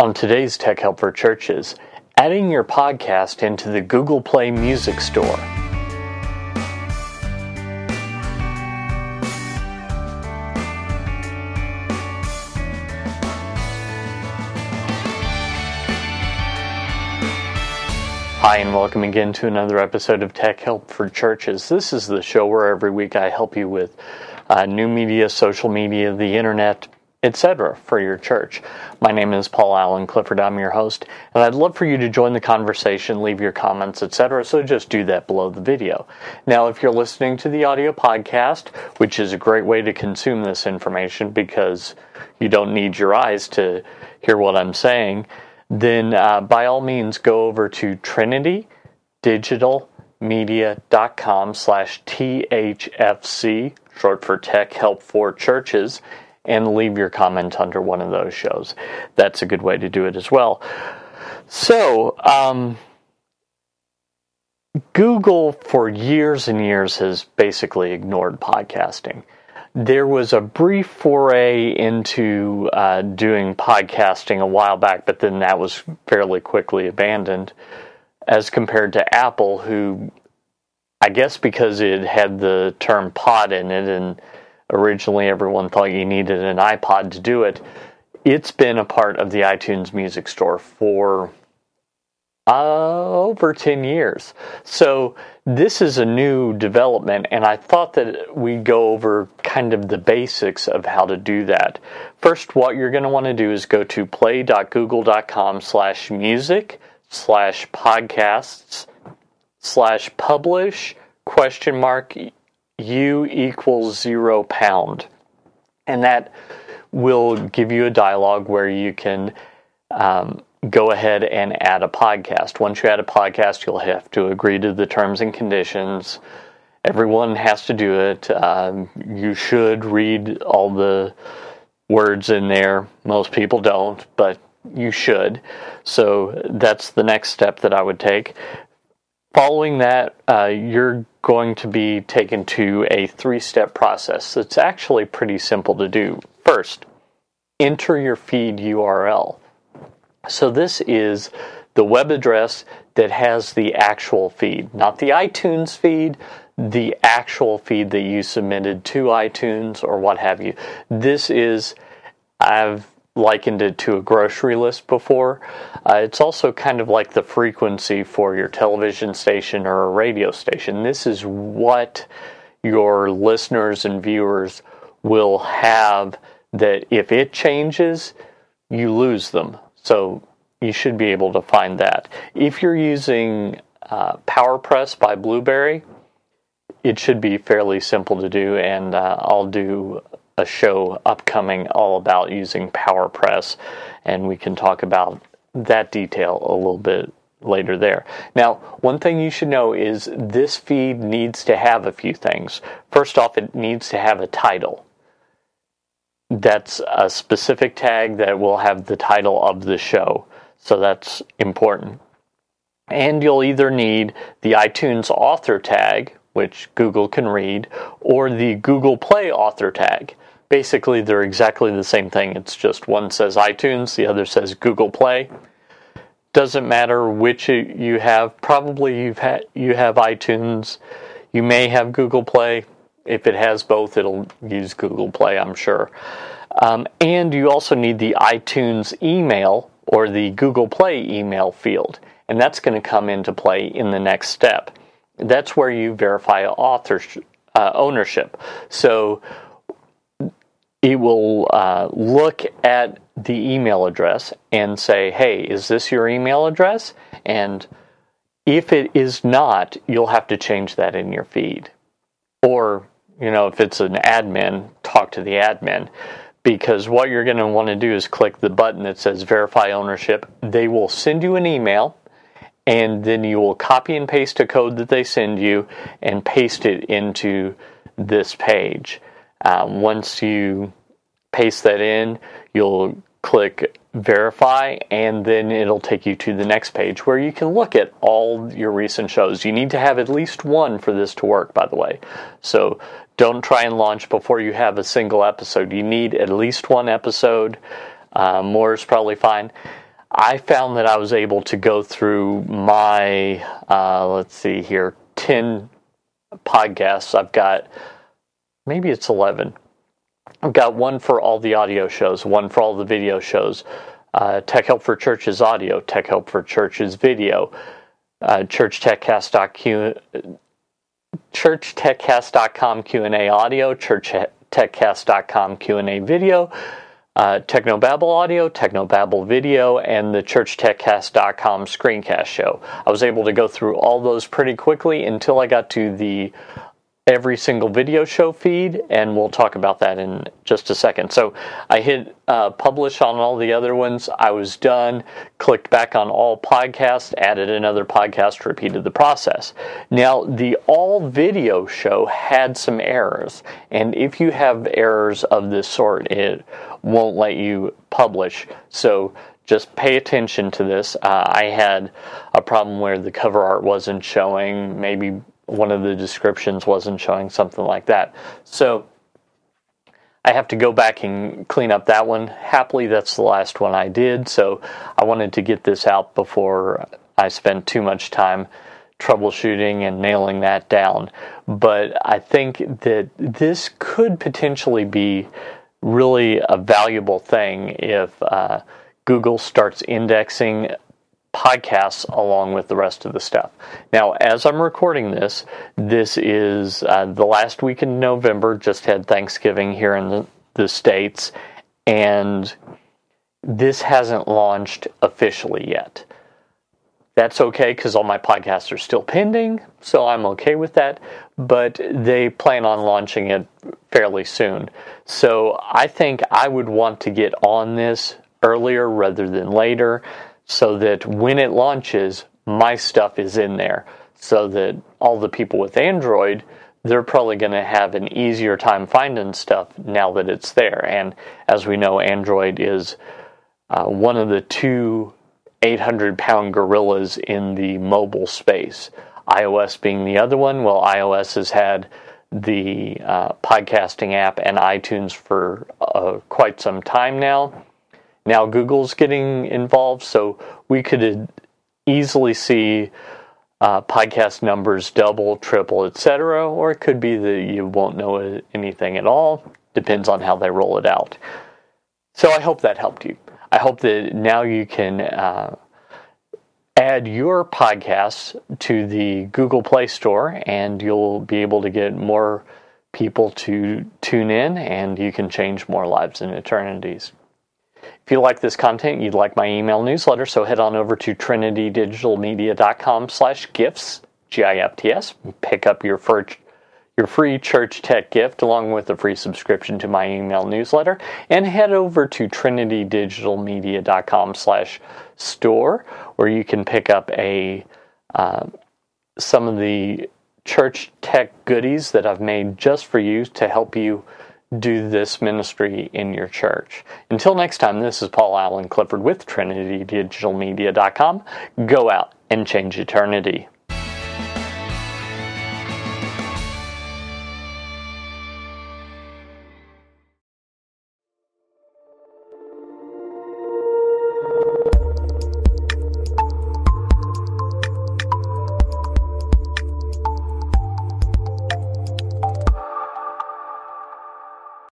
On today's Tech Help for Churches, adding your podcast into the Google Play Music Store. Hi, and welcome again to another episode of Tech Help for Churches. This is the show where every week I help you with new media, social media, the internet, etc. for your church. My name is Paul Allen Clifford. I'm your host, and I'd love for you to join the conversation, leave your comments, etc. So just do that below the video. Now, if you're listening to the audio podcast, which is a great way to consume this information because you don't need your eyes to hear what I'm saying, then by all means go over to trinitydigitalmedia.com/THFC, short for Tech Help for Churches, and leave your comment under one of those shows. That's a good way to do it as well. So, Google for years and years has basically ignored podcasting. There was a brief foray into doing podcasting a while back, but then that was fairly quickly abandoned as compared to Apple, who, I guess because it had the term pod in it, and originally everyone thought you needed an iPod to do it, it's been a part of the iTunes Music Store for over 10 years. So this is a new development, and I thought that we'd go over kind of the basics of how to do that. First, what you're going to want to do is go to play.google.com/music/podcasts/publish U equals £0, and that will give you a dialog where you can go ahead and add a podcast. Once you add a podcast, you'll have to agree to the terms and conditions. Everyone has to do it. You should read all the words in there. Most people don't, but you should. So that's the next step that I would take. Following that, you're going to be taken to a 3-step process. It's actually pretty simple to do. First, enter your feed URL. So this is the web address that has the actual feed, not the iTunes feed, the actual feed that you submitted to iTunes or what have you. This is, I've likened it to a grocery list before. It's also kind of like the frequency for your television station or a radio station. This is what your listeners and viewers will have, that if it changes, you lose them. So you should be able to find that. If you're using PowerPress by Blueberry, it should be fairly simple to do, and I'll do a show upcoming all about using PowerPress, and we can talk about that detail a little bit later there. Now, one thing you should know is this feed needs to have a few things. First off, it needs to have a title. That's a specific tag that will have the title of the show, so that's important. And you'll either need the iTunes author tag, which Google can read, or the Google Play author tag. Basically, they're exactly the same thing. It's just one says iTunes, the other says Google Play. Doesn't matter which you have. Probably you have iTunes. You may have Google Play. If it has both, it'll use Google Play, I'm sure. And you also need the iTunes email or the Google Play email field. And that's going to come into play in the next step. That's where you verify ownership. So it will look at the email address and say, hey, is this your email address? And if it is not, you'll have to change that in your feed. Or, if it's an admin, talk to the admin. Because what you're going to want to do is click the button that says verify ownership. They will send you an email, and then you will copy and paste a code that they send you and paste it into this page. Once you paste that in, you'll click verify, and then it'll take you to the next page where you can look at all your recent shows. You need to have at least one for this to work, by the way. So don't try and launch before you have a single episode. You need at least one episode. More is probably fine. I found that I was able to go through my, 10 podcasts. I've got, maybe it's 11. I've got one for all the audio shows, one for all the video shows, Tech Help for Churches audio, Tech Help for Churches video, ChurchTechCast.com Q&A audio, ChurchTechCast.com Q&A video, Technobabble audio, Technobabble video, and the ChurchTechCast.com screencast show. I was able to go through all those pretty quickly until I got to the every single video show feed, and we'll talk about that in just a second. So I hit publish on all the other ones. I was done, clicked back on all podcasts, added another podcast, repeated the process. Now, the all video show had some errors, and if you have errors of this sort, it won't let you publish. So just pay attention to this. I had a problem where the cover art wasn't showing, maybe one of the descriptions wasn't showing, something like that. So I have to go back and clean up that one. Happily, that's the last one I did, so I wanted to get this out before I spent too much time troubleshooting and nailing that down. But I think that this could potentially be really a valuable thing if Google starts indexing podcasts along with the rest of the stuff. Now, as I'm recording this is the last week in November. Just had Thanksgiving here in the States, and this hasn't launched officially yet. That's okay, because all my podcasts are still pending, so I'm okay with that, but they plan on launching it fairly soon. So I think I would want to get on this earlier rather than later, so that when it launches, my stuff is in there, so that all the people with Android, they're probably going to have an easier time finding stuff now that it's there. And as we know, Android is one of the two 800-pound gorillas in the mobile space, iOS being the other one. Well, iOS has had the podcasting app and iTunes for quite some time now. Now Google's getting involved, so we could easily see podcast numbers double, triple, etc., or it could be that you won't know anything at all. Depends on how they roll it out. So I hope that helped you. I hope that now you can add your podcasts to the Google Play Store, and you'll be able to get more people to tune in, and you can change more lives and eternities. If you like this content, you'd like my email newsletter, so head on over to trinitydigitalmedia.com/gifts, GIFTS, pick up your free church tech gift along with a free subscription to my email newsletter, and head over to trinitydigitalmedia.com/store, where you can pick up some of the church tech goodies that I've made just for you to help you do this ministry in your church. Until next time, this is Paul Allen Clifford with TrinityDigitalMedia.com. Go out and change eternity.